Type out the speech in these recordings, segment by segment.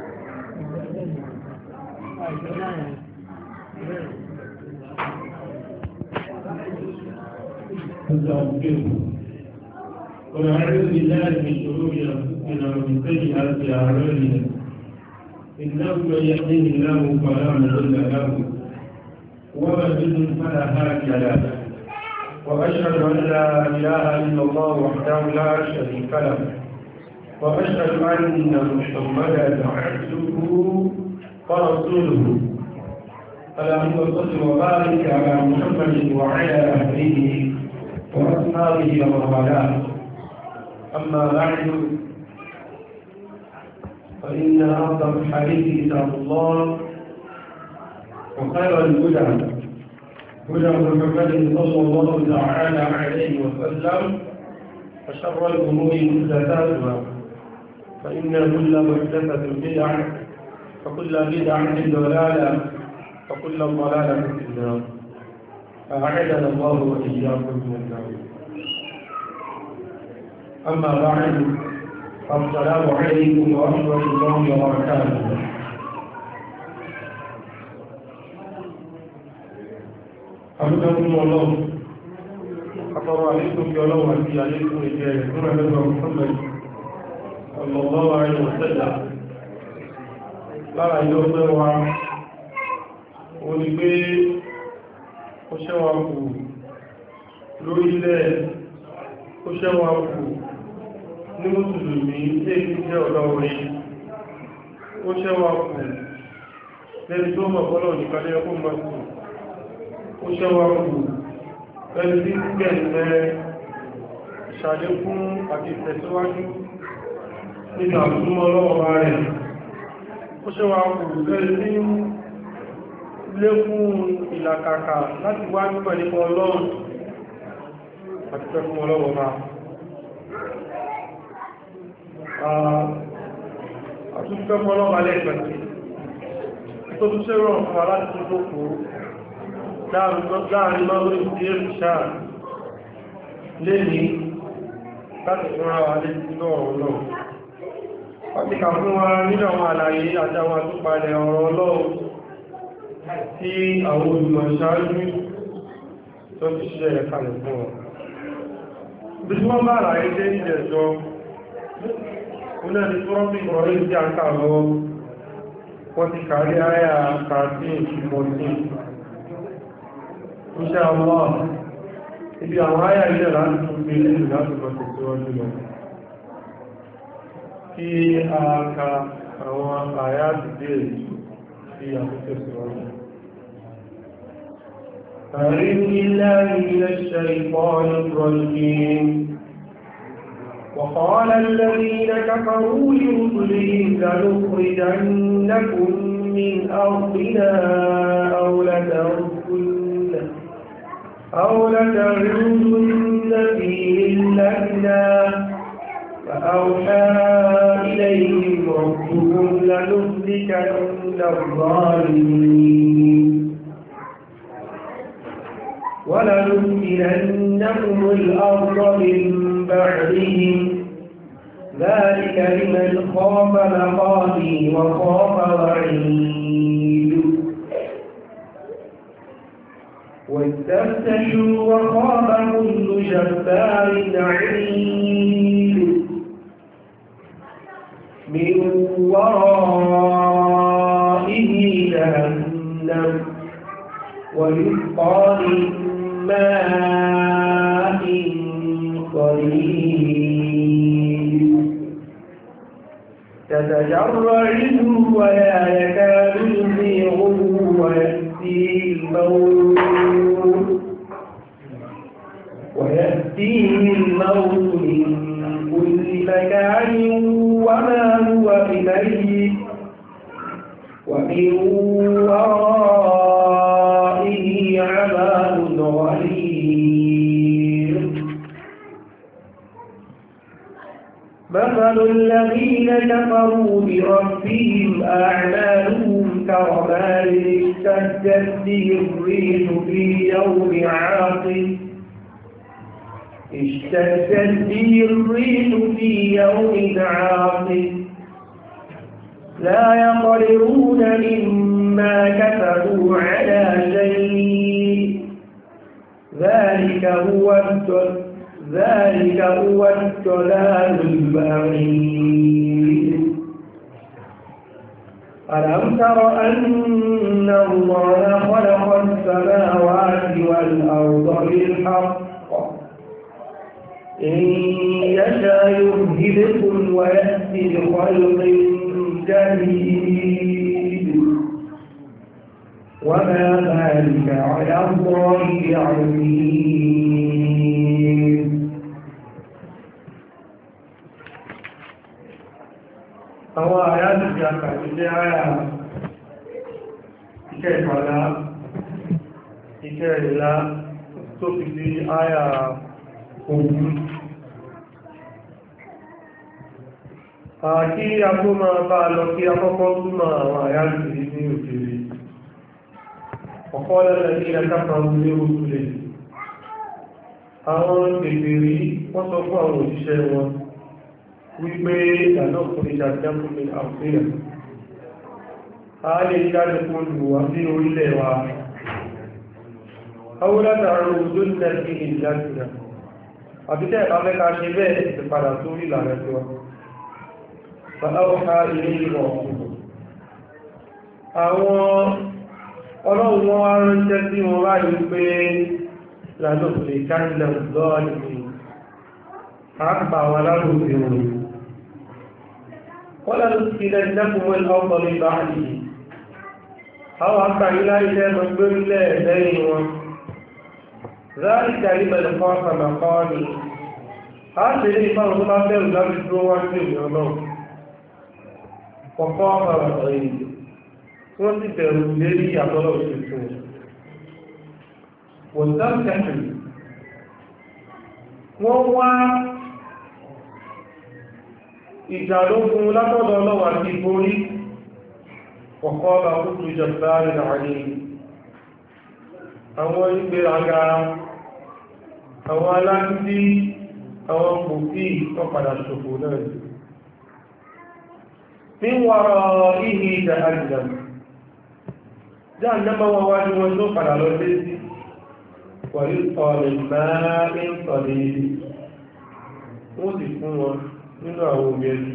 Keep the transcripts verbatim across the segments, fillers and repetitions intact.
ونعوذ بالله من شرور انفسنا ومن سيئات اعمالنا انه من يهده الله فلا مضل له ومن يضلل فلا هادي له واشهد ان لا اله الا الله وحده لا شريك له واشهد ان محمدا عبده ورسوله اللهم صل وبارك على محمد وعلى اهله واصحابه ومن والاه أما بعد فإن أفضل الحديث كتاب الله وخير الهدى هدى محمد صلى الله تعالى عليه وسلم وشر الأمور محدثاتها فإن كل محدثة بدعة وكل بدعة ضلالة وكل ضلالة في النار أعاذنا الله وإياكم من النار. أما بعد السلام عليكم ورحمة الله وبركاته. أحمدكم الله أقرأ عليكم في الله وفي عليكم رجال نبي محمد صلى الله عليه وسلم لا يوم ولبي وشواكو لويلة وشواكو ní mùsùlùmí tí èkí jẹ́ ọ̀dọ́ orí ó ṣẹ́wà kù lẹ́ni tó mọ̀ fọ́lọ̀ nìkanlẹ̀ ọkùn mọ́sù ó ṣẹ́wà kù lẹ́ni tí gẹ̀ẹ́sẹ̀ ìṣàlékún àti ìtẹ̀síwájú nínú àtúmọ̀ lọ́wọ́ rẹ̀ ó ṣẹ́wà kù lẹ́ni tí lékún ìlàkàkà láti wá nípa nípa ọlọ́run àti pẹ́kún ọlọ́wọ́ máa àtúntò ọlọ́pàá lẹ́gbẹ̀ẹ́ tó tún ṣe rọrùn fún aláti tó kó láàrin lọ́wọ́ ìdí èṣà lè ní láti fún ara lè nínú ọ̀rọ̀ náà wọ́n kà fún wa nínú àwọn àlàyé àti àwọn àtúpalẹ̀ ọ̀rọ̀ Ọlọ́run tí àwọn olùmọ̀ ṣáájú tó ti ṣe ẹ̀kalẹ̀ fún wọn bí wọ́n bá àlàyé dé ìjẹ̀jọ́ Una di Surah Ibrahim tí a ń kà lọ́wọ́, wọ́n ti kàrí àyà thirteen to fourteen. Insha Allah, ibi àwọn àyà ilẹ̀ láti tún gbé lẹ́yìn láti lọ sí síwájú lọ. Kí a ka àwọn àyà ti dé sí àtúnṣe síwájú. أعوذ بالله من الشيطان الرجيم وقال الذين كفروا لرسلهم لنخرجنكم من أرضنا أو لتعودن أو لتعودن في ملتنا فأوحى إليهم ربهم لنهلكن الظالمين ولنسكننكم الأرض من بعدهم ذلك لمن خاف مقامي وخاف وعيد واستفتحوا وخاب كل جبار عنيد من ورائه جهنم ويسقى من ماء قليل تتجرعه ولا يكاد يزيغه ويأتيه الموت ويأتيه الموت من كل مكان وما هو بميت ومن ورائه عذاب غليظ مثل الذين كفروا بربهم أعمالهم كرمال اشتدت به الريح في يوم عاصف اشتدت به الريح في يوم عاصف لا يقدرون مما كسبوا على شيء ذلك هو ذلك هو الضلال البعيد ألم تر أن الله خلق السماوات والأرض بالحق إن يشاء يذهبكم ويأتي بخلق جديد وما ذلك على الله بعزيز. àwọn àyájú ti àkàtí jẹ́ àyà ìkẹ́ ìpàdá ìkẹ́ ìlà tó fi di àyà ogun. Àkí a tó máa bá lọ kí a kọ́kọ́ túnmọ̀ àwọn àyájú ní òkèrè. Ọ̀pọ̀ lẹ́lẹ̀ ní ẹ̀kápa orílẹ̀ òtúlẹ̀. Àwọn bèbèrè wọ́n sọ fún àwọn òṣìṣẹ́ wọn wípé ìdáná fún ìjàjáfún àfíà a lè jáde fún olùwà sí orílẹ̀ wa awúlátàrà òjò ní ẹ̀kí ìjájúra àbíkẹ́ ìpamẹ́ka ṣe bẹ́ẹ̀ ti padà sórí ìlànà tí wa fàáwọ́ká ilé ìwọ̀ àwọn ọlọ́run wọn wá ránṣẹ́ sí wọn ráyìí pé lànà kò lè jáde lọ́ọ̀lì àpá àwọn alárùn-ún wọn ولا نسكننكم الأرض من بعده أو أقع إلى إلى مجبر الله بينهم ذلك لمن خاف مقامي هذا الذي فرض الله لا يدعو عنه الله وخاف وعيد وسكر الذي يعطل الشيطان واستمتعوا وهو ìjàlógún látọ̀dọ̀ ọlọ́wà ti borí ọ̀kọ́ ọba kúrò ìjọba ìrìnàwó àwọn ìgbéraga àwọn alágídí àwọn pòkí wọ́n padà ṣòfò náà ní wọ́rọ̀ ìhì ìjà àjìdà jẹ́ àjẹ́mọ́ wọn wájú wọn tó padà lọ sí wọ̀lú ọ̀rẹ̀ mẹ́rin sọ̀lẹ̀ wọ́n sì fún wọn nínú àwọn obìnrin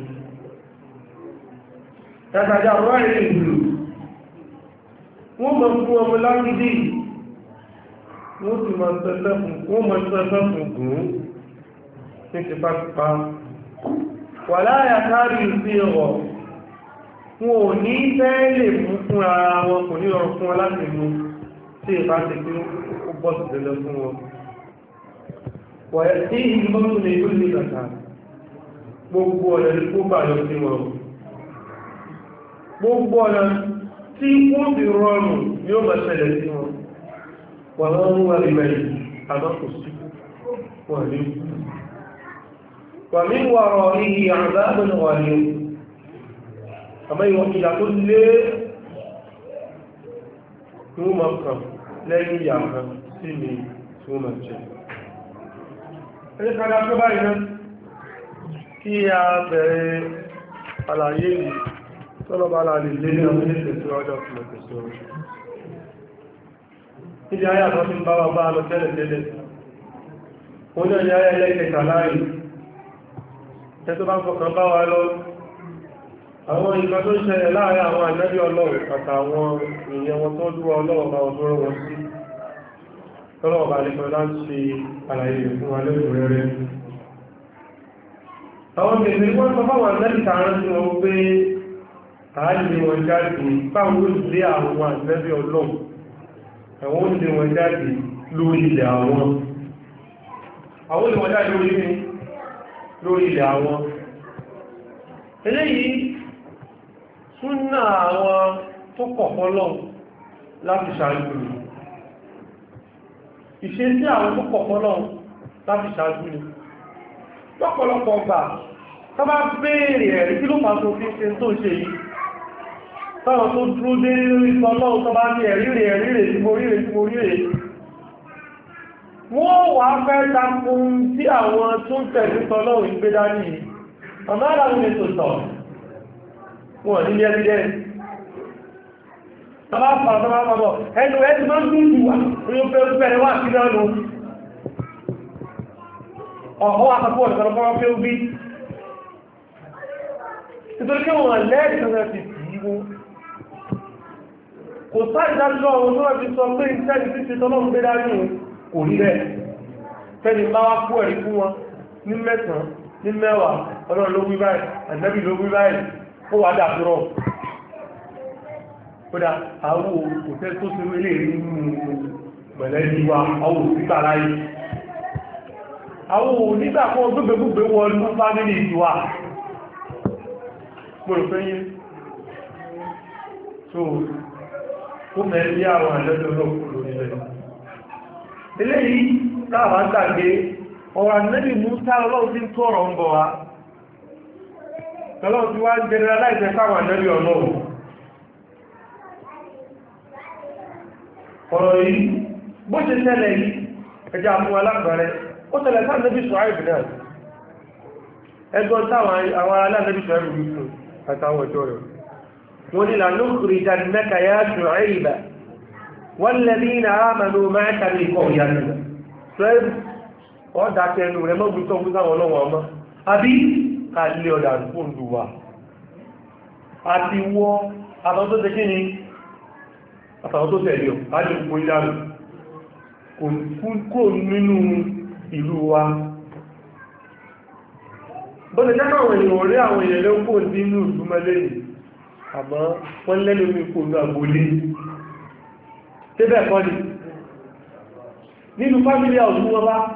tàtàjà rọ́rìn ìlú wọ́n mọ̀ fún ọmọ lágídí wọ́n sì mọ̀ sẹ́sẹ́ fún gùn ní tipátipá wà láyà káàrí sí ọ̀rọ̀ wọn ò ní fẹ́ lè fún fún ara wọn kò ní ọ̀rọ̀ fún wọn láti mú tí ìbá ti pé ó bọ́ sí tẹ́lẹ̀ fún wọn wọ̀yẹ̀ tí ìgbọ́n lè ló lè kàkà gbogbo ọ̀nà ní kó bà lọ sí wọn gbogbo ọ̀nà tí wọ́n fi rọrùn ni ó máa ṣẹlẹ̀ sí wọn wà wọ́n ń wà ìmẹ̀lì àmọ́kù sí wọ́n ní wà ní wàrọ̀ ìhì àdáàbùn wà ní àmọ́ ìwọ̀n ìyà tó lé ní wọ́n máa kàn lẹ́yìn ìyà kan sí mi tí wọ́n máa jẹ ẹni padà tó báyìí náà kí a bẹ̀rẹ̀ àlàyé yìí tọ́lọ́bà láàrin lé ní ọmọ ilé tẹ̀síwájọ́ fún ẹ̀tẹ̀síwájọ́. Níbi ayé àtọ́ tí ń bá wa bá lọ tẹ́lẹ̀ tẹ́lẹ̀. Wọ́n náà ní ayé ẹlẹ́kẹta láàrin. Tẹ́ tó bá ń fọkàn bá wa lọ. Àwọn ìgbà tó ń ṣẹlẹ̀ láàrin àwọn ànábì Ọlọ́run àtàwọn èèyàn wọn tó dúró Ọlọ́run bá wọn tó rọ́ wọn sí. Tọ́lọ́bà bá lè pẹ̀lú láti ṣe àlàyé fún wa lẹ́rù rẹ̀. Àwọn bèbè wọ́n sọ fáwọn ànábì tààrán sí wọn pé àálè wọn jáde báwọn ó lé àwọn ànábì Ọlọ́run àwọn ó lé wọn jáde lórí ilẹ̀ àwọn àwọn olè wọn jáde lórí ní lórí ilẹ̀ àwọn eléyìí súnnà àwọn tó kọ̀kọ́ lọ láti ṣáájú ni ìṣe sí àwọn tó kọ̀kọ́ lọ láti ṣáájú ni lọ́pọ̀lọpọ̀ gbà tó bá béèrè ẹ̀rí kí ló pàtó fi ṣe tó ṣe yìí táwọn tó dúró dé lórí sọlọ́run tó bá ní ẹ̀rí rẹ̀ ẹ̀rí rẹ̀ tí mo rí rẹ̀ tí mo rí rẹ̀ wọ́n wà fẹ́ takun tí àwọn tó ń tẹ̀lé sọlọ́run gbé dání ọ̀nà àdáwọn lè tò tọ̀ wọ́n ní evidence tọ́bá fà tọ́bá pàbọ̀ ẹnu ẹ́ ti máa ń dúdú wà ní ó fẹ́ bẹ̀rẹ̀ wà sí náà nù ọ̀họ́ àpapọ̀ ọ̀dọ̀kọ̀lọpọ̀ fẹ́ bí nítorí kí wọ́n lẹ́ẹ̀dì kan ti tì í wó kò sáà ìdájọ́ ọ̀rọ̀ tó wọ́n ti sọ pé ìṣẹ́ni tí ti tọ́lọ́ ń gbé dájú kò rí rẹ̀ fẹ́ni bá wá kú ẹ̀rí fún wọn ní mẹ́sàn-án ní mẹ́wàá ọlọ́run ló wí báyìí ànábì ló wí báyìí ó wà dàbúrọ̀ kódà àwọ̀ òfẹ́ tó ṣe wélé rí nínú mẹ̀lẹ́bí wa àwọ̀ òsìgbà láyé àwọ̀ onígbà kan gbogbogbò wọn ní fámílì ìjọwà gbọ́rọ̀fẹ́ yí so ó mẹ́rin bí àwọn àlẹ́jọ́ lọ́pọ̀ lórí rẹ̀ eléyìí káàbá gbàgbé ọ̀rọ̀ ànẹ́bì Mùsá ọlọ́run tí ń tó ọ̀rọ̀ ń bọ̀ wá ọlọ́run tí wá ń generalize káwọn ànẹ́bì ọlọ́run ọ̀rọ̀ yìí bó ṣe tẹ́lẹ̀ yìí ẹjá mú alágbàrẹ ó tẹ́lẹ̀ sáà nẹ́bì Ṣuaibu náà ẹgbọ́n táwọn àwọn alánẹ́bì Ṣuaibu rí fún àtàwọn ọjọ́ rẹ̀ wọ́n ni lanukhrijannaka ya Ṣuaibu walladhina amanu ma'aka min qaryatina Ṣuaibu ọ̀dá tẹnu rẹ̀ mọ́gbùn tó ń sáwọn ọlọ́wọ́ ọmọ àbí ká lé ọ̀dà fún ìlúwà àti wọ́ àtàwọn tó tẹ́kí ni àtàwọn tó tẹ̀lé ọ̀ láti gbogbo ìlànà kò nínú ìlú wa bọ́lẹ̀ jẹ́kọ̀ àwọn èèyàn rí àwọn èèyàn ló kò nínú ìlú mẹ́lẹ̀ àmọ́ wọ́n lẹ́lómi kò ní àgbólé tẹ́bẹ̀ kọ́ ni nínú fámílì ọ̀dún wọn bá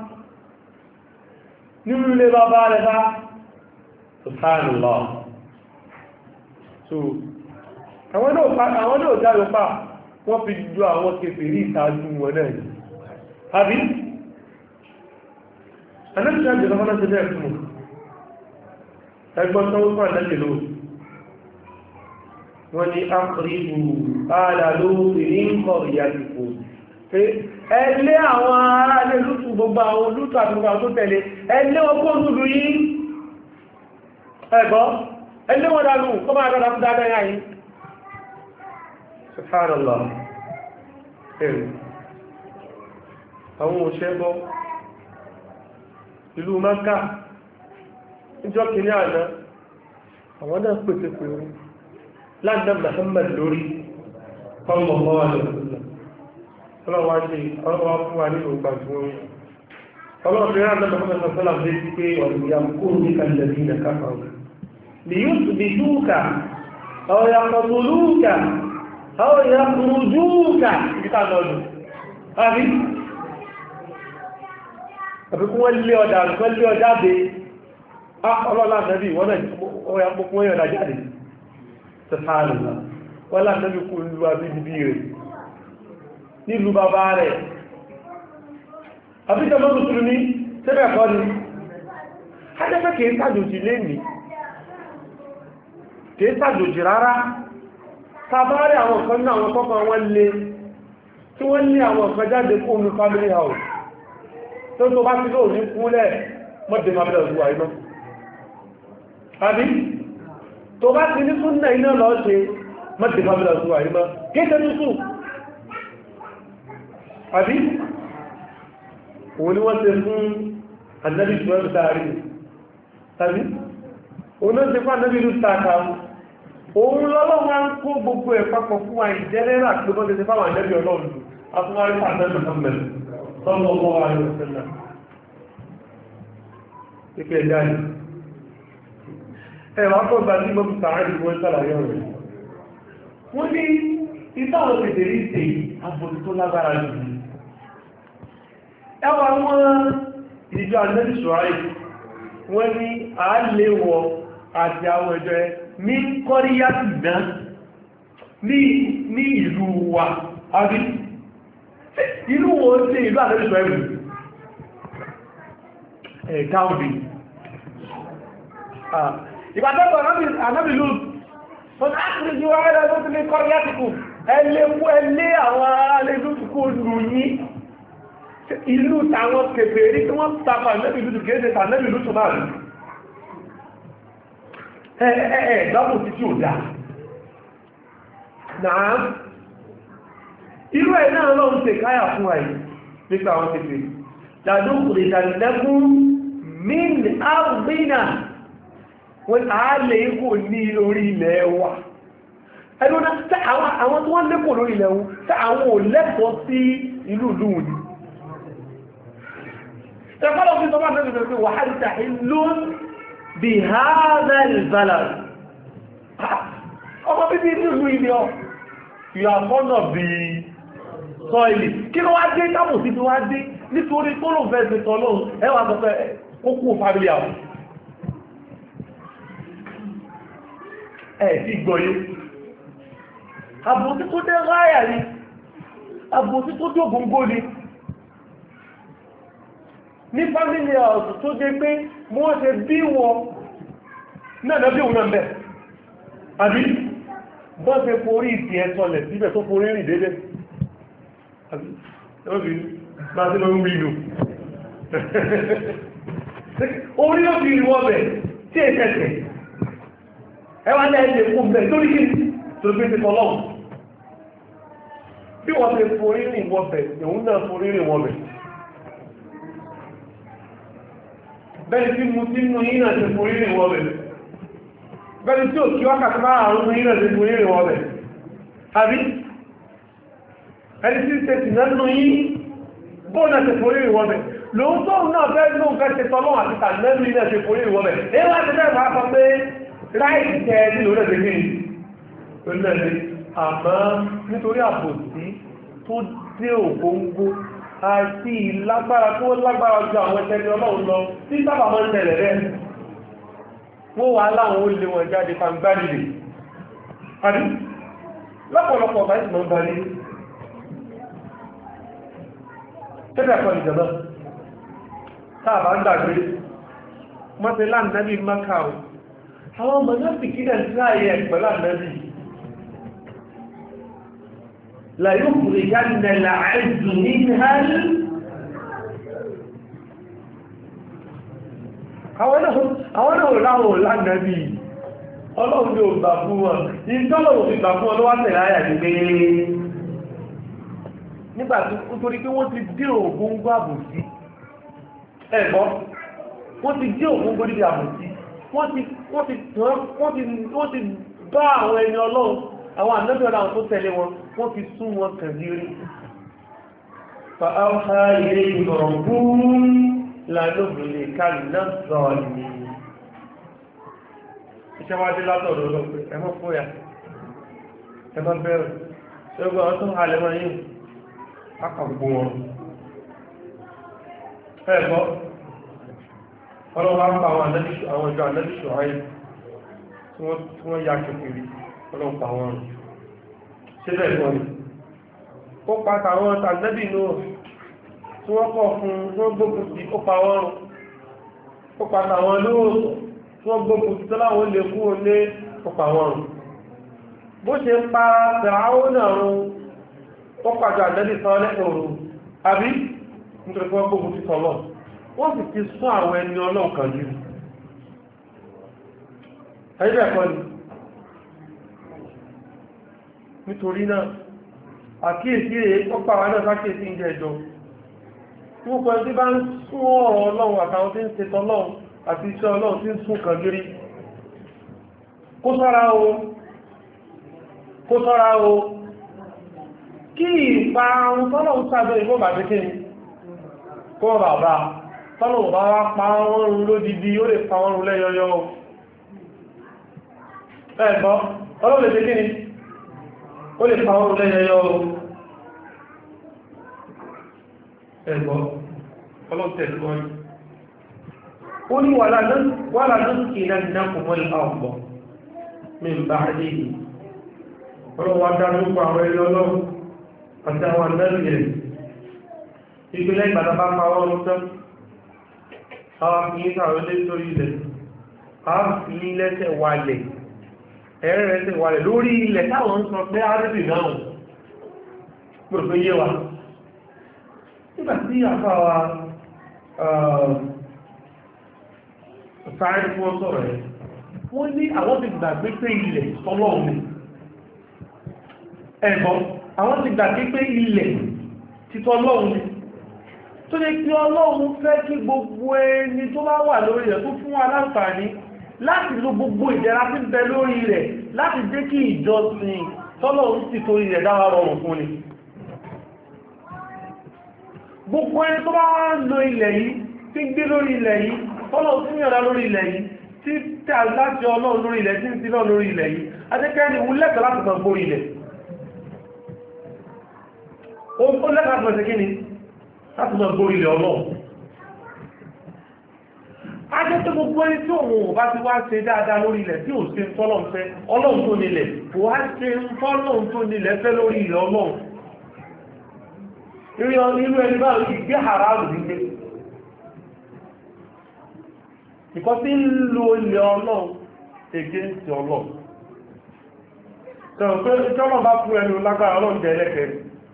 nínú ilé bàbá rẹ̀ bá subhanallah so àwọn náà jáyọ pa wọ́n fi jù àwọn kèfèrí ìtàjú wọn náà yìí àbí anáṣíṣẹ́ àjẹ́ lọ́wọ́n láti bẹ́ẹ̀ fún ẹgbọ́n tó fún àdájẹ́ ló wọ́n ni akọrìbù alàlóòfin ní kọ̀rì àtìkò ẹlé àwọn ará ilé lútù gbogbo àwọn lútù àti gbogbo àwọn tó tẹ̀lé ẹlé ọkọ̀ lúlù yìí ẹgbọ́ ẹlé wọn dánú kọ́ máa dára fún dáadáa yáyìí subhanallah ẹ̀rù àwọn òṣèbọ́ ìlú Mákà níjọ́ kìíní àná àwọn náà pèsè pèrò láàdá Muhammad lórí sallallahu alaihi wasallam ọlọ́wọ́ ṣe ọlọ́wọ́ fún wa nínú ìgbà tí wọ́n ọlọ́wọ́ fi rán àdá Muhammad sallallahu alaihi wasallam pé ọ̀rọ̀ yamkuru bika alladhina kafaru liyuthbituka aw yaqtuluka aw yakhrujuka ìgbìta lọ́dún àbí àbíkún wọ́n lé ọ̀dà àrùn lé ọjà dé ọlọ́lá nàbí wọ́n náà ọ̀yà pọ̀pọ̀ wọ́n yọ̀dà jáde sẹ́fàánìlá wọ́n lá nàbí kú lú abíbí rẹ̀ nílùú bàbá rẹ̀ àbíjọ mọ́ mùsùlùmí tẹ́bẹ̀ kọ́ ni hajjẹ́fẹ́ kìí sàjòjì lẹ́nìí kìí sàjòjì rárá tàbárí àwọn kan náà àwọn kọ́kọ́ wọ́n lé tí wọ́n ní àwọn kan jáde kó omi family house tó tó bá ti lóò ní kúnlẹ̀ mọ́dé family house wà iná àbí tó bá ti ní súnnà iná lọ ṣe mọ́dé family house wà iná kéèkéé tútù àbí òun ni wọ́n ṣe fún Ànábì Ṣuaibu tààrí tàbí òun náà ṣe fún Ànábì Lútù tààkà òun lọ́lọ́wọ́ ń kó gbogbo ẹ̀ papọ̀ fún wa ìjẹ́rẹ́rà tó bọ́ tẹ́tẹ́ fáwọn Ànábì Ọlọ́run afúnwárí pàtàkì Muhammad sallallahu alaihi wasallam ìpé ẹ̀dá ni ẹ̀wà kọ́gbà tí mọ́ tààrí wọ́n sàlàyé rẹ̀ wọ́n ní ìtàwọn kèdèrè ìtè agbòrò tó lágbára jù ẹwà wọn ìjọ Ànábì Ṣuaibu wọ́n ní àálẹ́wọ̀ àti àwọn ẹjọ́ ẹ ní kọ́ríyá ti dán ní ìlú wa àbí ìlú wo sí ìlú Ànábì Ṣuaibu ẹ̀dáwì ìgbàtọ́gbọ̀ Ànábì Lútù wọ́n láti jí wọ́n rẹ̀ lóti ní kọ́ríyá ti kù ẹlẹ́wọ́ ẹlẹ́ àwọn alẹ́lútù kó lù yí ìlú tàwọn kèfèrí tí wọ́n tàbà Ànábì Lútù kéèdè Ànábì Lútù máa rí ẹ̀ẹ̀ẹ̀ gbábò tí tí ò dá náà irú ẹ̀ náà lọ́n tẹ káyà fún àyè nípa àwọn tètè dàdó kùrì dàdẹ́kún min àbínà wọ́n àálẹ̀ ikú ní orí ilẹ̀ wa ẹgbẹ́ná tẹ́ àwọn tó wọ́n lẹ́kọ̀ọ́ lórí ilẹ̀ wọn tẹ́ àwọn ò lẹ́kọ̀ọ́ sí ìlú ìlú ni tẹ́kọ́lọ́ fi sọ́bà náà lè wà á ta ìlú bí hádàl balad ọmọ bíbí ìlú ilẹ̀ ọ ìyàfọ́nà bí sọ́ìlì kí ló wá dé tábù sí tó wá dé nítorí tó lò fẹ́ ṣetọ́ lóhun ẹwà sọ pé kókó fábílì àwọn ẹ̀ sí gbọ́yé àbòsí tó dé ráyà ní àbòsí tó tó gbogbo ní ní fámílì ọ̀sùn tó dé pé wọ́n ṣe bí wọn náà bí òun náà bẹ̀ àbí bọ́ ṣe forí ìdí ẹ̀ sọlẹ̀ síbẹ̀ tó forí rìn dédé àbí máa tí lọ ń rí ìlú orí ó fi ìwọ́ bẹ̀ tí è tẹ́tẹ̀ ẹwà lẹ́ẹ̀ṣẹ̀ fún bẹ̀ lórí kí tó gbé ti tọ́lọ́wọ́ bí wọ́n ti forí rìn wọ́ bẹ̀ ìhun náà forí rìn wọ́ bẹ̀ bẹ́ẹ̀ tí mú tí mú yínà ti forí rìn wọ́ bẹ̀ bẹ́ẹ̀ tí ò kí wákàtí máa àrùn yínà ti forí rìn wọ́ bẹ̀ àbí ẹni tí ṣe tì nánú yí bóòdá ti forí rìn wọ́ bẹ̀ lóòótọ́ náà fẹ́ lóòótọ́ fẹ́ ṣe tọ́lọ́ àti tàbí ilẹ̀ ti forí rìn wọ́ bẹ̀ èyí wá ti fẹ́ fà pé ráìtì tẹ́ ní lórí ẹ̀sẹ̀ kí orílẹ̀-èdè àmọ́ nítorí àbòsí tó dé ògóngó àti lágbára tó lágbára ju àwọn ẹ̀tẹ́ni ọlọ́run lọ tí sábà mọ́ tẹ̀lẹ̀ rẹ̀ wọ́n wà láwọn olè wọn jáde fangbálìlè àbí lọ́pọ̀lọpọ̀ bá ìsìnà ń balé tẹ́bẹ̀ ẹ̀kọ́ ìjọba sáàbà ń dàgbé mọ́tẹ́ láàrín Mákà àwọn ọmọ náà fi kí náà láàyè ẹ̀pẹ̀lá ànábì la yóò kùrì yánà láàájú ní hàrí àwọn náà láwọn lánàbì ọlọ́run ní ògbà fún wọn ìtọ́lọ̀wò fi gbà fún wọn ló wá tẹ̀lé àyà ní pé nígbàtí ó torí pé wọ́n ti dé ògóngó àbòsí ẹ̀gbọ́n wọ́n ti dé ògóngó níbi àbòsí wọ́n ti wọ́n ti wọ́n ti wọ́n ti bá àwọn ẹni ọlọ́run àwọn ànábì ọ̀dá àwọn tó tẹ̀lé wọn wọ́n ti sún wọn kàn dírí fa'áwá ilé ìgbọ̀rọ̀ búrún lánàbìlẹ̀ kàlìnà sọ̀rọ̀ iṣẹ́ wá dé látọ̀dọ̀ lọ pé ẹmọ́ fóyà ẹmọ́ bẹ̀rẹ̀ ṣẹ́gbọ́n ọdún alẹ́mọ́ yìí akàgbò wọn ẹ̀gbọ́ ọlọ́wọ́ ń pa àwọn ìjọ ànẹ́bìṣọ́ ayé tí wọ́n yá kèfèrè ọlọ́wọ́ pa wọn rùn síbẹ̀ ìwọ̀n ni ó pàtà àwọn tàbí náà tí wọ́n kọ̀ fún wọ́n gbógun sí ó pa wọn rùn ó pàtà àwọn lóòsọ̀ tí wọ́n gbógun sí tọ́láwọn lè kú olé ó pa wọn rùn bó ṣe ń pa tẹ̀ráwó náà rùn ó pàtà ànẹ́bì sọ́ọ́lẹ́ òrùn àbí nítorí wọ́n gbógun sí tọ́lọ́ wọ́n sì ti sún àwọn ẹni ọlọ́run kan jù ẹgbẹ́ ẹ̀kọ́ ni nítorí náà àkíyèsí rẹ̀ ó pàwà náà sákíyèsí ń jẹ́ ẹjọ́ wọ́n kọ́ tí bá ń sún ọ̀rọ̀ ọlọ́run àtàwọn tí ń ṣe tọ́lọ́run àti iṣẹ́ ọlọ́run tí ń sún kan gírí kó ṣọ́ra o kó ṣọ́ra o kí ìparun tọ́lọ́run sábẹ́ ìgbọ́ bàbí kí ni kó bàbá tọ́lọ̀ bá wá pa wọ́n rún lódìdí ó lè pa wọ́n rún lẹ́yọyọ ẹ̀gbọ́ ọlọ́run lè ṣe kí ni ó lè pa wọ́n rún lẹ́yọyọ ẹ̀gbọ́ ọlọ́run tẹ̀síwọ́n ó ní wà lánàkì náà kò mọ́ ìlà ọ̀pọ̀ mi bá àdéhì ọlọ́run wá dá lópa àwọn ẹlẹ́ ọlọ́run àti àwọn àndẹ́rẹ̀ ìpínlẹ̀ ìgbàdà bá pa wọ́n rún tán àwọn fi ní sàrọ̀ lé sórí ilẹ̀ àwọn fi ní lẹ́sẹ̀ wálẹ̀ ẹ̀rẹ́ rẹ̀sẹ̀ wálẹ̀ lórí ilẹ̀ táwọn ń sọ pé àríbì náà gbogbo yé wa nígbàtí àfáwà sáré fún ọ́ sọ̀rọ̀ ẹ̀ wọ́n ní àwọn ti gbàgbé pé ilẹ̀ tọ́lọ́run ẹ̀gbọ́n àwọn ti gbà pé ilẹ̀ títọ́ Ọlọ́run ni tó ní kí Ọlọ́run fẹ́ kí gbogbo ẹni tó bá wà lórí rẹ̀ tó fún wa láǹfààní láti lo gbogbo ìdẹ̀ra tí ń bẹ lórí rẹ̀ láti jẹ́ kí ìjọsìn tọ́lọ́run sì torí rẹ̀ dáwà rọrùn fún ni gbogbo ẹni tó bá lo ilẹ̀ yìí tí ń gbé lórí ilẹ̀ yìí tọ́lọ́run sí yọ̀nà lórí ilẹ̀ yìí tí tẹ́ láti Ọlọ́run lórí ilẹ̀ tí ń sí náà lórí ilẹ̀ yìí adékẹ́ ni wú lẹ́tọ̀ láti sọ gbórí ilẹ̀ ó lẹ́tọ̀ láti sọ kí ni láti sọ gbórí ilẹ̀ Ọlọ́run ajẹ́ tó gbogbo ẹni tí òun bá ti wá ṣe dáadáa lórí ilẹ̀ tí ò ṣe ń tọ́lọ́run fẹ́ Ọlọ́run tó nílẹ̀ kò wá ṣe ń tọ́lọ́run tó nílẹ̀ fẹ́ lórí ilẹ̀ Ọlọ́run irú ẹni bá ìgbé haramu nígbé ìkọ́ sí ń lo ilẹ̀ Ọlọ́run against Ọlọ́run tẹ̀wọ̀n pé ìjọ́lọ̀ bá fún ẹni lágbára Ọlọ́run jẹ́ ẹlẹ́kẹ̀ẹ́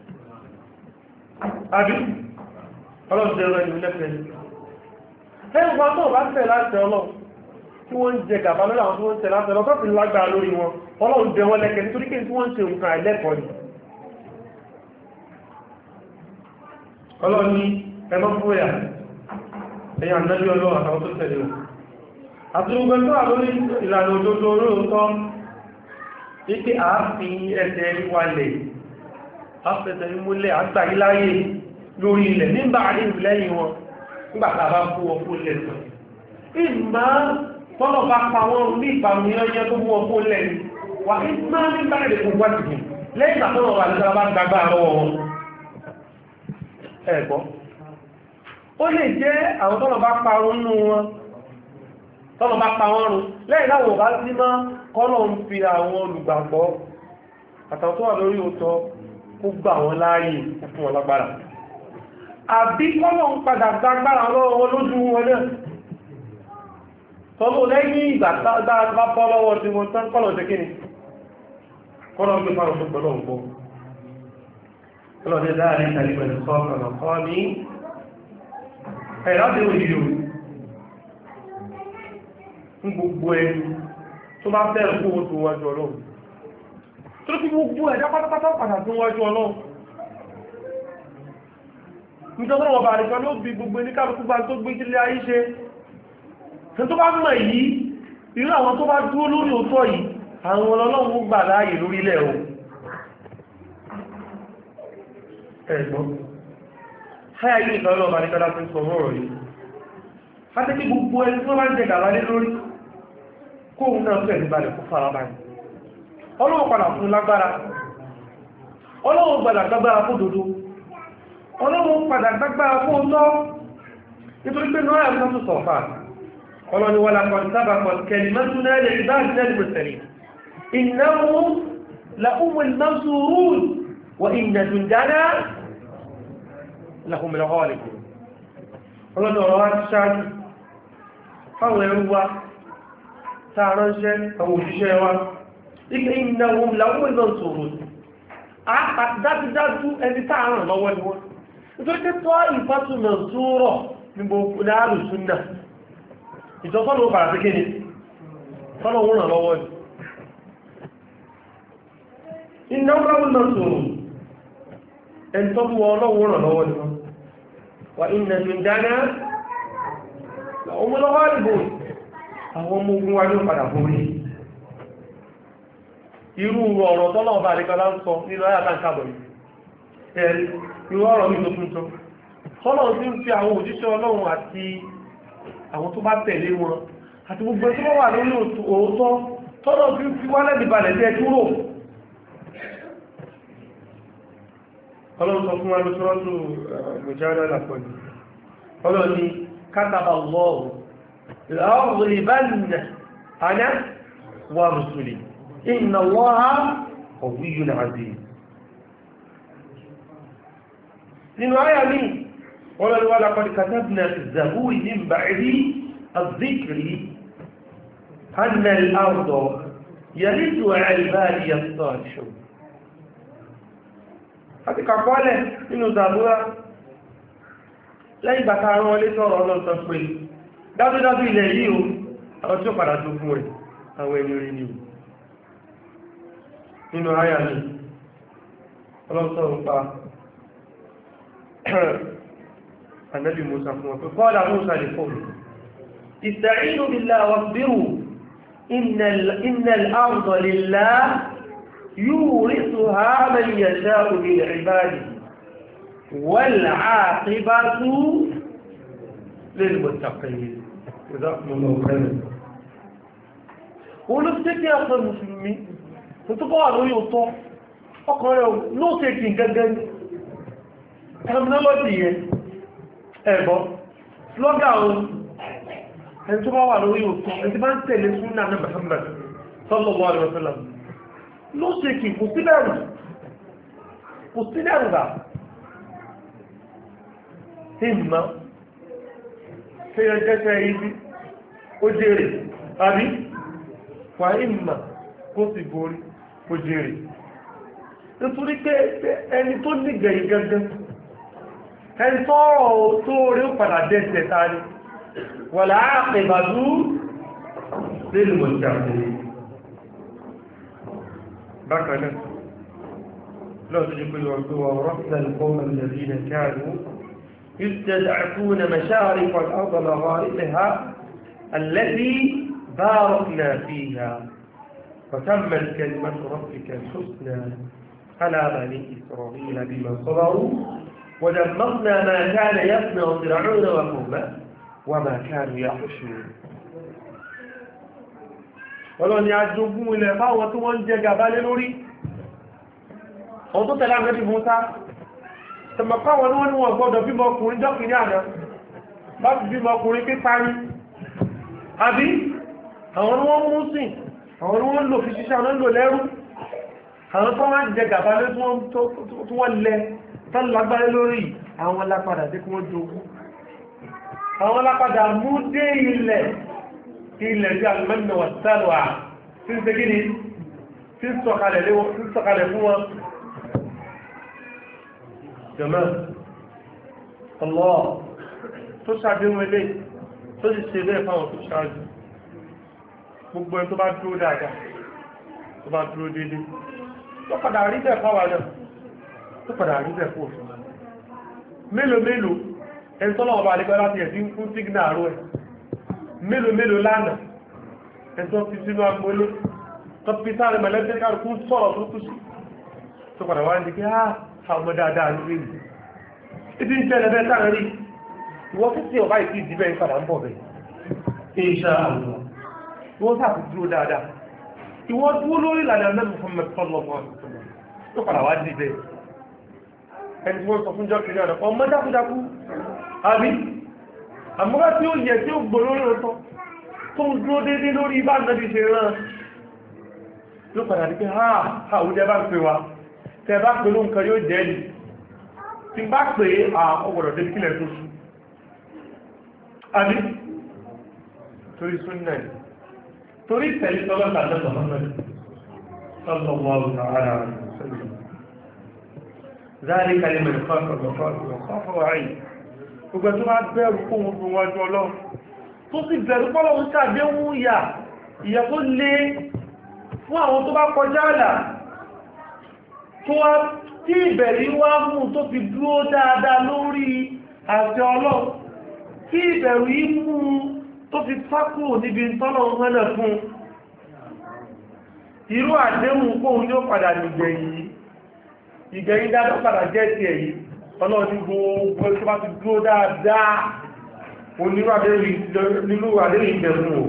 àbí Ọlọ́run jẹ́ ẹni lẹ́kẹ̀ẹ́ ẹ̀yìn kan tó bá tẹ̀ láti Ọlọ́run tí wọ́n ń jẹ gàbá lórí àwọn tí wọ́n ń tẹ̀ láti Ọlọ́run tó fi lágbára lórí wọn Ọlọ́run jẹ́ wọn lẹ́kẹ̀ẹ́ nítorí kí wọ́n ń ṣe nǹkan àìlẹ́kọ̀ọ́ ni Ọlọ́run ní ẹmọ́ fúyà ẹ̀yà nẹ́bí Ọlọ́run àtàwọn tó tẹ̀lé wọn àti ogun tó wà lórí ìlànà òdodo olóòótọ́ wípé àáfin ẹsẹ̀ wálẹ̀ àfẹ́sẹ̀ múlẹ̀ àgbàyíláyé lórí ilẹ̀ nígbà àríwì lẹ́yìn wọn nígbàtà bá kú ọkú lẹ́sàn ìmá tọ́lọ̀ bá pa wọn ní ìpàmì ọjọ́ tó mú ọkú lẹ́yìn wà ìmá nígbà èdè kò wá tìí lẹ́yìn àtọ́lọ̀ wà nígbà bá gbàgbà àrọ́ wọn ẹ̀gbọ́ ó lè jẹ́ àwọn tọ́lọ̀ bá pa wọn nú wọn tọ́lọ̀ bá pa wọn rún lẹ́yìn láwọn bá sí mọ́ kọ́lọ̀ ń fi àwọn olùgbàgbọ́ àtàwọn tó wà lórí òótọ́ kó gbà wọn láàyè fún wọn lágbára àbí kọ́lọ̀ ń padà gbágbára lọ́wọ́ lójú wọn náà tọ́lọ̀ lẹ́yìn ìgbà bá bọ́ lọ́wọ́ tí wọ́n tán kọ́lọ̀ jẹ́ kíni kọ́lọ̀ ń gbé fáwọn tó pẹ̀lú ọ̀gbọ́ kọ́lọ̀ jẹ́ dáadé tàbí pẹ̀lú kọ́ọ̀kọ̀lọ̀ kọ́ ní ẹ̀rábí òyìnbó ń gbogbo ẹni tó bá bẹ̀rẹ̀ kó o tó wájú Ọlọ́run tó kí gbogbo ẹ̀dá pátápátá padà tó wájú Ọlọ́run nítorí ọba àríkan ló bí gbogbo ní kálukú bá tó gbé sílé ayé ṣe tó bá mọ̀ yìí irú àwọn tó bá dúró lórí òótọ́ yìí àwọn Ọlọ́run gbà láàyè lórí ilẹ̀ o ẹ̀gbọ́n háyà yìí nìkan lọ́ba ní kádá tó ń sọ ọ̀rọ̀ yìí láti kí gbogbo ẹni tó bá ń jẹ gàbá lé lórí kóhun náà fẹ́ ní balẹ̀ fún farabalẹ̀ Ọlọ́run padà fún lágbára Ọlọ́run padà gbágbára fún dodo Ọlọ́run padà gbágbára fún ọtọ́ nítorí pé náà ẹ̀mọ́ tó sọ̀fà Ọlọ́run wà lápọ̀ sábàpọ̀ kẹlì mẹ́túnà lè bá ìjẹ́ ìgbẹ̀sẹ̀rẹ̀ ìnáwó làúmù ìmọ́sùrún wà ìnàdùndáná làúmù lọ́wọ́lẹ̀kù Ọlọ́run ọ̀rọ̀ wá ṣáájú fáwọn ẹrú wa tààránṣẹ́ àwọn òṣìṣẹ́ wa ike ìnáwó làúmù ìmọ́sùrún dájúdájú ẹni tààrán lọ́wọ́ ni wọ́n nítorí tọ́ ìfàtúnà súrọ̀ ní gbogbo ní àrùsúnnà ìjọsọ́nà ó bàrà sí kí ni sọ́nà ó ràn lọ́wọ́ ni iná ráwùn náà sọ̀rọ̀ ẹni tó bú ọlọ́wọ́ ràn lọ́wọ́ ni wọ́n wà iná jù dáná ọmọ lọ́wọ́ àdìbò àwọn ọmọ ogun wa ní padà borí irú ọ̀rọ̀ tọ́lọ̀ ọba àríkọlá ń sọ nínú ayàtà ń kábọ̀ yìí ẹ̀rí irú ọ̀rọ̀ mi tó tún tó tọ́lọ̀ tí ń fi àwọn òjíṣẹ́ Ọlọ́run àti àwọn tó bá tẹ̀lé wọn àti gbogbo tó wà lórí òótọ́ tọ́lọ̀ tí ń fi wálẹ̀ dìbalẹ̀ jẹ́ kúrò Ọlọ́run sọ fún wa ló sọ́rọ́tù mùjáde lápọ̀lù Ọlọ́run ni kátàbà lọ́wọ́ ìlàọ́rùn-ún ana wa rusuli inna Allaha qawiyyun aziz nínú àyà mi wọ́n lọ́lọ́ wà laqad katabna fi zaburi min ba'di adh-dhikri anna al-arda yarithuha ibadiya as-salihun àti kàkọ́lẹ̀ nínú Zabura lẹ́yìn bàtà àwọn olé sọ̀rọ̀ ọlọ́sọ pé dájúdájú ilẹ̀ yìí o àwọn tí ó padà tó fún rẹ̀ àwọn ẹni orí ni o nínú àyà mi ọlọ́sọ̀rọ̀ pa النبي موسى قال موسى لقومه استعينوا بالله واصبروا إن, إن الأرض لله يورثها من يشاء من عباده والعاقبة للمتقين جزاكم الله خيرا ولفتكي يا أخوة المسلمين وتقوى له يوطو أقول له no taking جدا terminology ẹ̀bọ́ slọ́gà ohun ẹni tó bá wà lórí òtún ẹni tí bá ń tẹ̀lé súnnà ní Muhammad sallallahu alaihi wasallam ló ṣe kì kò sí bẹ̀rù kò sí bẹ̀rù bá tí ma tí yẹ jẹ́ṣẹ́ ibi ó jèrè àbí wà ìmà kó sì borí ó jèrè nítorí pé ẹni tó nígbẹ̀yìn gẹ́gẹ́ ẹni tọ́rọ̀ tó rí ó padà dẹ́sẹ̀ tàrí wà láàpẹ̀ ìbàdú lílù mọ̀jáde bákanáà lọ́tọ́ jẹ́ pé wọ́n tó wọ́n rọ́pùtà lọ́pọ̀ الذين كانوا يستضعفون مشارق الأرض مغاربها التي باركنا فيها وتمت كلمة ربك الحسنى على بني إسرائيل بما صبروا ودمرنا ما كان يصنع فرعون وقومه وما كانوا يعرشون Ọlọ́run ni a jogún ilẹ̀ fáwọn tí wọ́n ń jẹ gàbá lé lórí ọdún tó tẹ̀lé àmì Mùsá tẹ̀mọ̀páwọn ní wọ́n ní wọ́n gbọ́dọ̀ bímọ ọkùnrin jọ́kìní àná bá ti bímọ ọkùnrin pí parí àbí àwọn ni wọ́n mú sí àwọn ni wọ́n lò fi ṣiṣẹ́ àwọn lò lẹ́rú àwọn tó wọ́n jẹ gàbá lé tí wọ́n lẹ tán lágbára lórí àwọn lápadà tí kí wọ́n jogún àwọn lápadà mú dé ilẹ̀ ilẹ̀ tí alìmọ́nà wà sálwà tí ń segí ni tí ń sọ̀kalẹ̀ fún wọn jọmọ́ Allah tó ṣàdéhùn ilé tó sì ṣe bẹ́ẹ̀ fáwọn tó ṣáájú gbogbo ẹ̀ tó bá dúró dáadáa tó bá dúró dédé tó padà rí bẹ́ẹ̀ fáwà náà tó padà rí bẹ́ẹ̀ fún òfin mélòó mélòó ẹni tọ́lọ̀ ọba àlẹ́gbẹ́ láti ẹ̀ tí ń fún sígínà àrú ẹ̀ mélòó mélòó lánàá ẹ̀tọ́ fi sínú agbólé tó fi sáré mẹ́lẹ́tẹ́ kárùkú sọ̀rọ̀ tó kú sí tó padà wá ní kí á ọmọ dáadáa ní rí ìdí ń tẹ́lẹ̀ bẹ́ sáà rí ìwọ́n tí tí ọba ìtì ìdíbẹ̀ ìpadà ń bọ̀ bẹ̀ insha Allah wọ́n sáà fi dúró dáadáa ìwọ́n dúró lórí ìlànà náà Muhammad sallallahu alaihi wasallam tó padà wá dìbẹ̀ ẹni tí wọ́n sọ fún jọ́kì náà ọmọ dákúdákú àbí àmúrá tí ó yẹ tí ó gbò lórí ọ̀tọ́ tó ń dúró dédé lórí ibá nàbí ṣe rán ló padà ní pé ha àwùjẹ bá ń pè wa tẹ bá pè ló nǹkan yóò jẹ́ ní tí bá pè à ọgbọ̀dọ̀ dé kílẹ̀ tó sú àbí torí súnnà torí tẹ̀lé sọ́lọ́ta lẹ́sọ̀ lọ́nà ذلك لمن خاف مخافه وخاف وعين gbogbo tó bá bẹ̀rù fún ogun wájú ọlọ́run tó sì bẹ̀rù pọ́lọ̀wọ́ sàdéhùn ìyà ìyà tó lé fún àwọn tó bá kọjá àlà tó wá tí ìbẹ̀rí wá mú tó fi dúró dáadáa lórí àṣẹ ọlọ́run tí ìbẹ̀rù yí mú tó fi sákò níbi tọ́lọ̀run mẹ́lẹ̀ fún irú àdéhùn kóhun yóò padà nìgbẹ̀yìn ìgbẹ̀yìn dáadáa padà jẹ́ ti èyí ọlọ́ọ̀dún gbogbo tó bá ti dúró dáadáa onírú àdéhùn ìjẹ̀mú o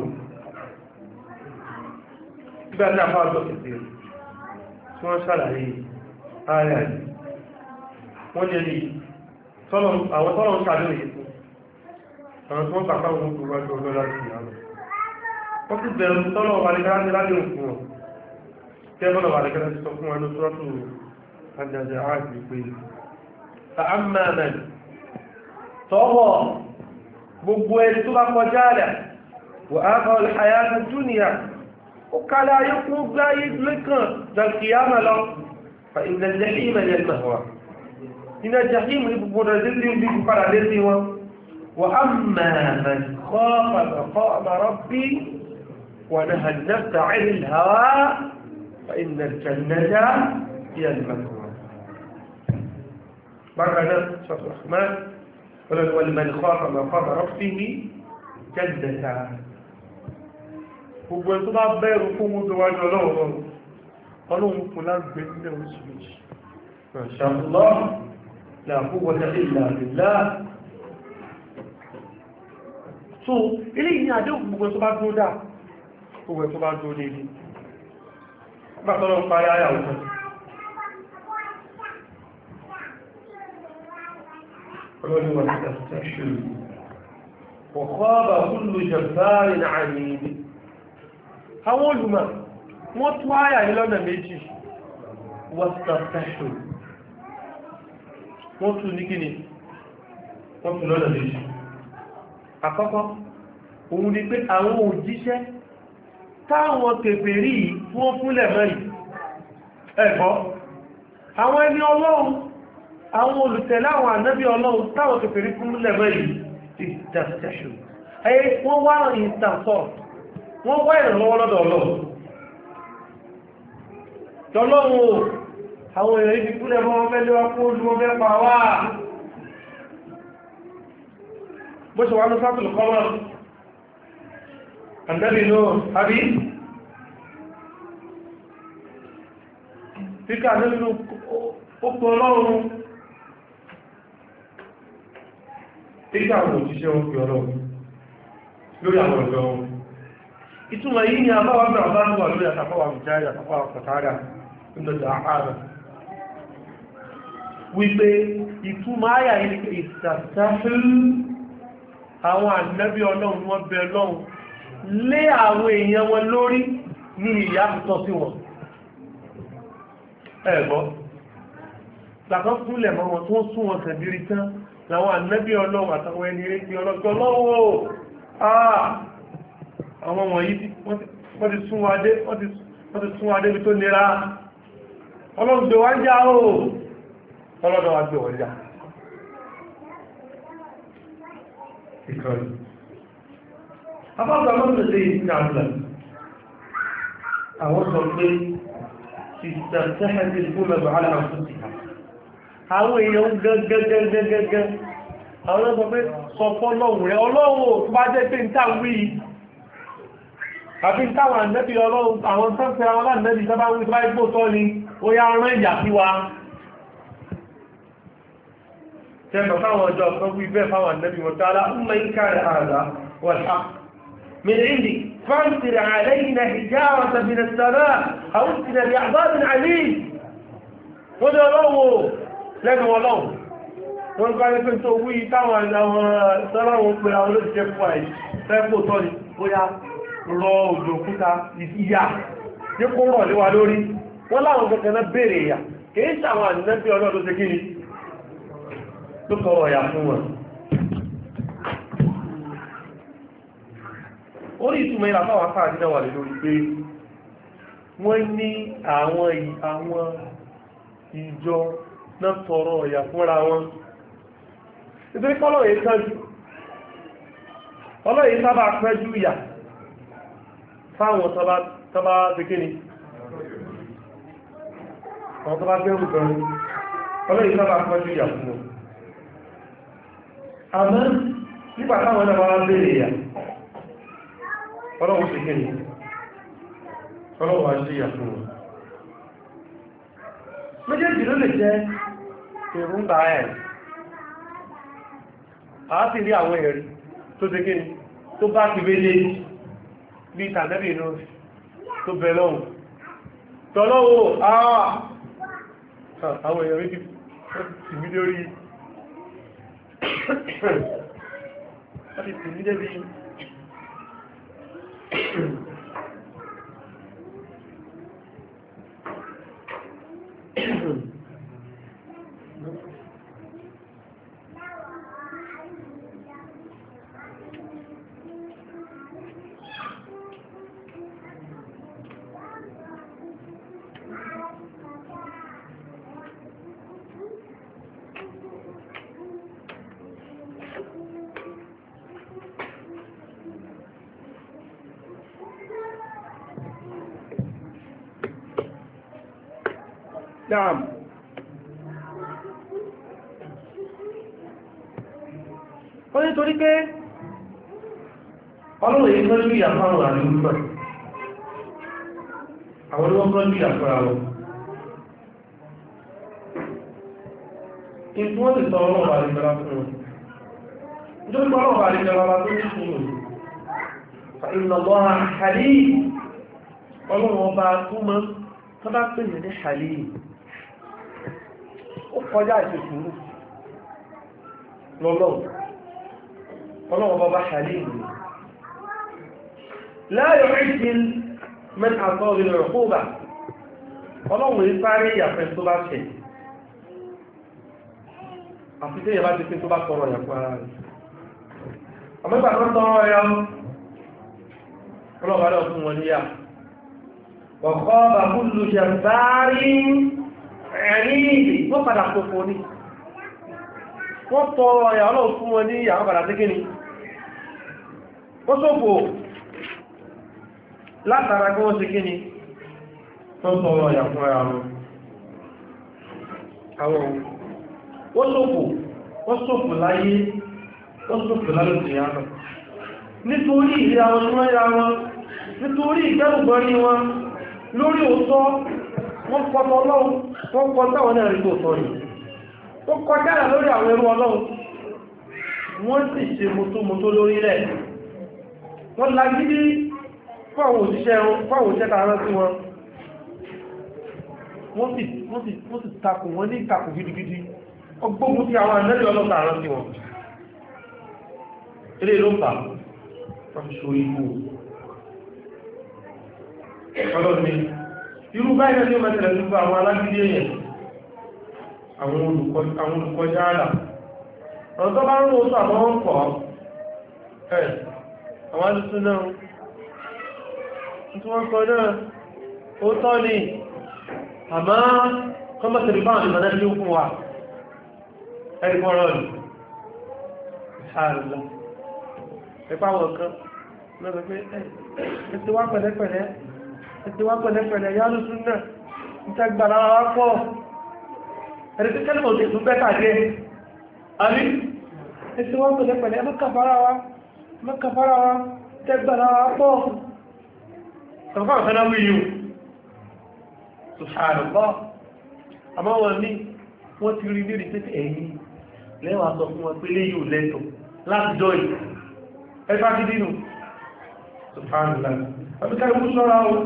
nígbà tí a fà ọjọ́ kìtì tí wọ́n ṣàlàyé ààrẹ wọ́n jẹ́ ní àwọn tọ́lọ̀ ń ṣàdéhùn yìí fún àwọn tí wọ́n pàpá ogun gbogbo ọjọ́ ọjọ́ láti ìyàwó wọ́n ti bẹ̀rù tọ́lọ̀ wà ní kárántí láti òkun wọn kẹ́bọ́lọ̀ wà ní kárántí sọ fún wọn ní sọ́tù àjàjẹ̀ ààrẹ pé فأما من طغى gbogbo ẹni tó bá kọjá àlà wà á kọ́ ìhàyàtà dúnìyà ó kálá ayékú gbáyé lẹ́kàn dàkìyàmà lọ fa ìnà jahima yẹ mẹ́wàá iná jahima ní gbogbo rẹ̀ lè bí padà lé sí wọn wà á mẹ́rin kọ́ pàtàkọ́ àmàrọ́bí wà ní hannafta ilẹ̀ hawa fa ìnà jannata yẹ mẹ́wàá bákanáà sọ́tọ̀ rahman wal-man khafa maqama rabbih jannatan gbogbo ẹ̀ tó bá bẹ̀rù fún mú tọwájú ọlọ́run ọlọ́run fún lágbé nílẹ̀ oṣù méjì Mashallah la quwwata illa billah. So ilé ìní àdéhùn gbogbo ẹ̀ tó bá dúró dáa gbogbo ẹ̀ tó bá dúró dédé bátọ́lọ́ ń parí ayà òkú ọlọ́run wà ní tẹ̀síṣù وخاب كل جبار عنيد àwọn olùmọ̀ wọ́n tún àyà ní lọ́nà méjì wọ́stafẹ́ṣù wọ́n tún ní kíni wọ́n tún lọ́nà méjì àkọ́kọ́ òun ni pé àwọn òjíṣẹ́ táwọn kèfèrí wọ́n fúnlẹ̀ mẹ́rin ẹ̀kọ́ àwọn ẹni ọlọ́run àwọn olùtẹ̀lé àwọn ànábì ọlọ́run táwọn kèfèrí fúnlẹ̀ mẹ́rin ìtàṣẹ́ṣù ẹ̀yẹ wọ́n wá ìtàṣọ́ wọ́n wá ìrànlọ́wọ́ lọ́dọ̀ ọlọ́run tọ́lọ́run o àwọn èèyàn ibi fúnlẹ̀ mọ́ wọ́n fẹ́ lé wá kó olú wọ́n fẹ́ pa wá bó ṣe wà ní sátìlù kọ́mọ̀ àndẹ́bì náà àbí fíkà nínú ókú ọlọ́run fíkà àwọn òjíṣẹ́ wọn fi ọlọ́run lórí àwọn ọ̀dọ́ wọn ìtumọ̀ yìí ni àbáwà bẹ̀rẹ̀ bá wà lórí àtàkọ́wà mìjáyà àtàkọ́wà pàtàrà ìlọ́dà ààrẹ wípé ìtumọ̀ ayà ilẹ̀ ìsàtàfil àwọn ànábí ọlọ́run wọ́n bẹ ọlọ́run lé àwọn èèyàn wọn lórí ní ìyà tọ́ sí wọn ẹ̀gbọ́ gbàkan fúnlẹ̀ mọ́ wọn tó ń sún wọn kẹ̀bírí tán láwọn ànábí ọlọ́run àtàwọn ẹni rẹ̀ tí ọlọ́gbọ́ lọ́wọ́ àwọn wọ̀nyí wọ́n ti sún wa dé wọ́n ti sún wa débi tó nira ọlọ́run gbé wá ń já o ọlọ́dọ̀ wa gbé wọ́n já ìkọlù abáwọ̀ lọ́nà lè ní àmì àwọn sọ pé ìsẹ̀sẹ̀hẹ́sì fún mẹ́bà aláàfúnsì àwọn èèyàn gẹ́gẹ́gẹ́gẹ́gẹ́ àwọn ọlọ́pọ̀ pé sọ fọ́lọ́wù rẹ̀ ọlọ́wù tó bá jẹ́ pé ń tàwí àbí táwọn ànẹ́bí ọlọ́run àwọn tọ́pẹ́ àwọn ànẹ́bí tọ́bá wí tó bá igbó tọ́ ni ó yá rán ìyà sí wa tẹ́mọ̀ fáwọn ọjọ́ kan wí bẹ́ẹ̀ fáwọn ànẹ́bí wọn tààlá ń mẹ́ ń káàrẹ̀ ààlá wọ̀lá من عندك فامطر علينا حجارة من السماء أو ائتنا بعذاب عليم wọ́n ní ọlọ́wọ́ lẹ́nu ọlọ́wọ́ wọ́n gbá ní pé tó wí táwọn àwọn sọ́láwọ́ pé àwọn olóòṣìṣẹ́ fún àì fẹ́pò tọ́ ni ó yá rọ òjò òkúta ìyà ní kó rọ̀ léwa lórí wọ́n láwọn kẹ́kẹ́ náà bèèrè ìyà kìí sàwọn ànẹ́bí ọlọ́dún ṣe kíni ló kọ́ ọ̀yà fún wọn orí ìtumọ̀ ìlà fáwọn afá àdínà wà lè lórí pé wọ́n ní àwọn àwọn ìjọ náà tọrọ ọ̀yà fúnra wọn nítorí kọ́lọ̀yẹ kánjú ọlọ́yẹ sábà pẹ́jú ìyà fáwọn tọba pẹ̀kẹ́ni àwọn tọba bẹ́rù gan ọlọ́yẹ sábà pẹ́jú ìyà fún wọn àmọ́ nígbà táwọn náà wá bèèrè ìyà ọlọ́wọ́ sí kí ọlọ́wọ́ sí ìyà fún wọn méjèèjì ló lè jẹ́ èròǹgbà ẹ̀ àti rí àwọn ẹ̀rí tó ṣe kí tó bá ti wélé bí tàbí inú tó bẹ̀ lọ́hùn tọ́lọ́wọ́ àwọn ẹ̀rí ti mí lórí wọ́n ti tì mí débi Naam. ó ní torí pé ọlọ́run èyí tọ́jú ìyàfọ́ àwọn àdúgbò àwọn olówó tọ́jú ìyàfọ́ àwọn ìtú wọ́n ti sọ ọlọ́run àríjọba fún wọn nítorí pé ọlọ́run àríjọba tó ní fún wọn fa ìlọ́gbọ́ àhàlì ọlọ́run ọba túnmọ́ tó bá pè ní àhàlì ó kọjá ìṣòṣùrù lọ́lọ́run ọlọ́run ọba bá àhàlì ìlú láyọ̀ ìjìn mẹ́ta àtọ́ ìlú ọ̀kúbà ọlọ́run yìí sáré ìyàfẹ́ tó bá ṣẹ̀ àti tí ìyàbá ti pín tó bá tọrọ ìyàpọ̀ ara rẹ̀ àmọ́gbà tó tọrọ ẹ̀yà ọlọ́bàá lọ fún wọn níyà wọ̀kọ́ bàbúlù jẹ̀bárí ẹ̀rí wọ́n padà pòpò ní wọ́n tọrọ ẹ̀yà ọlọ́run fún wọn níyà wọ́n padà tíkí ni wọ́n sófò látara kí wọ́n tíkí ni wọ́n tọrọ ẹ̀yà fún ara wọn àwọn wọ́n sófò wọ́n sófò láyé wọ́n sófò lálòtì yàmà nítorí ìrìn àwọn tí wọ́n yá wọn nítorí ìgbẹ́rùgbọ́rí wọn lórí òótọ́ wọ́n kọtọ ọlọ́run wọ́n kọtọ àwọn ẹ̀rí tó tọ́ yìí wọ́n kọjára lórí àwọn ẹrú ọlọ́run wọ́n sì ṣe mọ́tòmọ́tò lórí rẹ̀ wọ́n lagídí fún àwọn òṣìṣẹ́ tààrà sí wọn wọ́n sì takò wọ́n ní takò gidigidi ọgbógun tí àwọn ẹ̀mẹ́lì ọlọ́ta àrán sí wọn ilé ló fà wọ́n fi ṣorí ikú ọlọ́ni irú báyìí ní ọmọ ìtẹ̀lẹ̀ nípa àwọn alágbídé èèyàn àwọn olùkọjá àlà ọ̀rọ̀ tó bá ń rò sọ àwọn ọkọ̀ ẹ̀ àwọn alùsùn náà tí wọ́n sọ náà ó tọ́ ni àmá kọ́mọ̀tẹ̀lẹ̀ bá àwọn ìmọ̀lẹ́ ní ó fún wa ẹni kọ́ rọrùn ṣàrùlá ẹ̀pá wọn kan lọ́gbẹ̀ pé ẹ̀tí wá pẹ̀lẹ́pẹ̀lẹ́ ẹ̀tí wá pẹ̀lẹ́pẹ̀lẹ́ yálù tún náà ń tẹ́gbàrá wá pọ̀ ẹ̀rẹ́ tí kẹ́lẹ̀mọ̀ tí tún bẹ́ta jẹ́ àrí ẹ̀tí wá pẹ̀lẹ́pẹ̀lẹ́ mọ́kàfàrà wá tẹ́gbàrá wá pọ̀ ṣàrùfà ọ̀fẹ́ná wíyù ṣàrùfà àmọ́ wọn ní wọ́n ti rí lérí tẹ́tẹ́ ẹ̀yìn lẹ́wàá sọ fún wọn pé lé yóò lẹ́tọ̀ láti jọ ì ẹgbá gidinu subhanallah àbíká ìwú sọ́ra o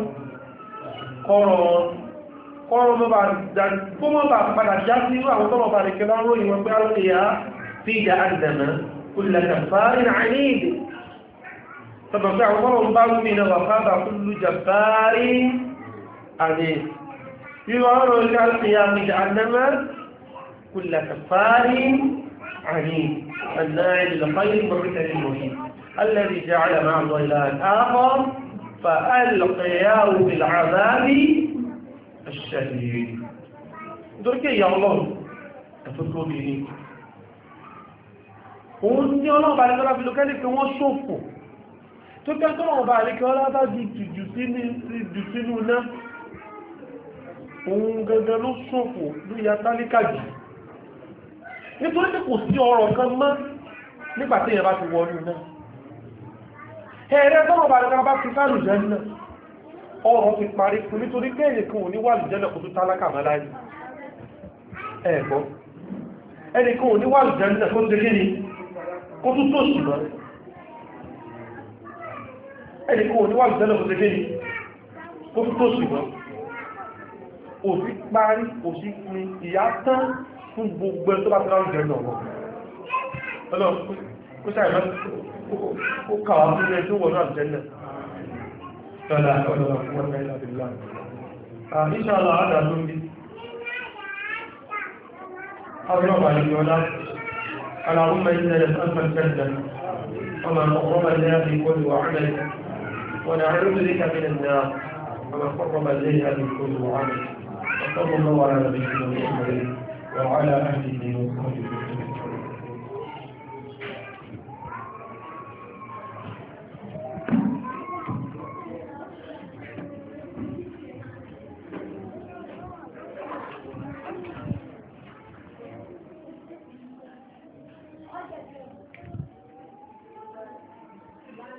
kọ́rọ̀ mọ́ bá padà já sí irú àwọn tọ́mọ̀ bá rẹ̀ kẹlá ròyìn wọn pé àwọn èèyàn fi ìjà àdìdàmà kùlẹ̀kà fárin àìníìdì tọ́bọ̀ pé àwọn tọ́mọ̀ bá rú mi náà wà fábà kúlù jà fárin àìníìdì irú ọ̀rọ̀ ìjà ìjà àdìdàmà كل كفار عنيد الناعي للخير مرتد المهين الذي جعل مع الله إلها آخر فألقياه بالعذاب الشديد درك يا الله تفكروا به òun ní ọlọ́run bá lẹ́kọ́lá fi lókẹ́lẹ̀ pé wọ́n ṣòfò tó kẹ́ tọ́lọ́run bá lẹ́kọ́lá bá di jù sínú náà òun gẹ́gẹ́ ló ṣòfò ló ya tálíkà jù nítorí tí kò sí ọ̀rọ̀ kan mọ́ nígbàtí èyàn bá ti wọlú náà ẹ̀rẹ́ tọ́rọ bá rẹ̀ bá ti sáàrù jẹ́ náà ọ̀rọ̀ ti parí fún nítorí pé èyàn kan ò ní wà lùjẹ́ náà kò tó tálákà mọ́ láyé ẹ̀gbọ́ ẹni kan ò ní wà lùjẹ́ náà kó tó gíní kó tó tó ṣùgbọ́n ẹni kan ò ní wà lùjẹ́ náà kó tó gíní kó tó tó ṣùgbọ́n òsì parí òsì pin ìyá tán fún gbogbo ẹ̀ tó bá tí láwọn jẹ́ náà ọlọ́run kó sáyẹ̀ ó kàwà fún ẹ̀ tó wọ́n náà jẹ́ náà tọ́lá ọlọ́run fún ọmọ ilẹ̀ ìlú àmì ìṣàlọ́ àádà tó ń bí ọlọ́run àlejò ọlá اللهم إنا نسألك الجنة وما قرب إليها في كل وعمل ونعوذ بك من النار وما قرب إليها في كل وعمل وصلى الله على نبينا محمد وعلى أهله وصحبه